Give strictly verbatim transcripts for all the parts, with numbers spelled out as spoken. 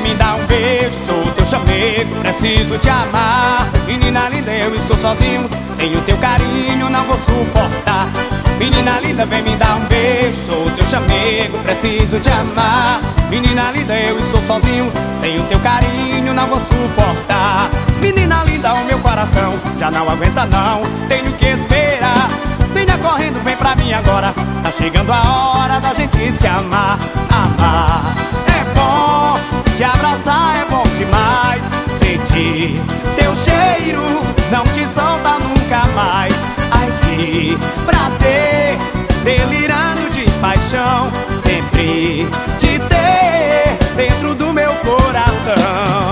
me dar um beijo, sou teu chamego, preciso te amar. Menina linda, eu estou sozinho, sem o teu carinho não vou suportar. Menina linda, vem me dar um beijo, sou teu chamego, preciso te amar. Menina linda, eu estou sozinho, sem o teu carinho não vou suportar. Menina linda, o meu coração já não aguenta não, tenho que esperar. Venha correndo, vem pra mim agora, tá chegando a hora da gente se amar. Amar é bom, te abraçar é bom demais. Sentir teu cheiro, não te solta nunca mais. Ai que prazer, delirando de paixão, sempre te ter dentro do meu coração.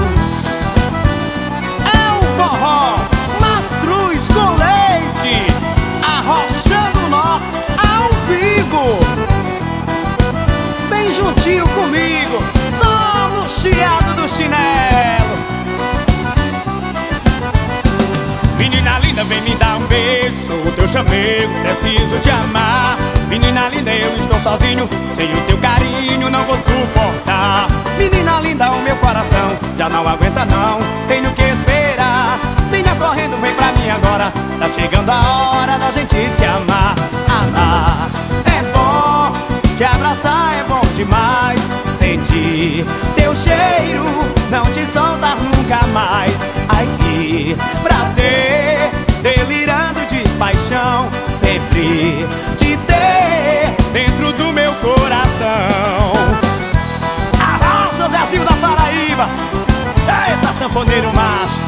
É um forró Mastruz com leite, arrochando nó ao vivo. Vem juntinho comigo, só no chiado do chinelo. Menina linda, vem me dar um beijo, sou o teu chamego, preciso te amar. Menina linda, eu estou sozinho, sem o teu carinho não vou suportar. Menina linda, o meu coração já não aguenta não, tenho que esperar. Venha correndo, vem pra mim agora, tá chegando a hora da gente se amar. Amar é bom, te abraçar é bom demais. Sentir teu cheiro, não te soltar nunca mais. Ai que prazer, delirando de paixão, sempre te ter dentro do meu coração. Arrocha, Zezinho da Paraíba, eita sanfoneiro macho.